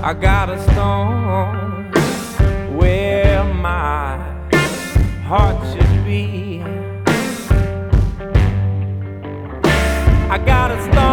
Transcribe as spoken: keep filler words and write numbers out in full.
I got a stone where my heart should be. I got a stone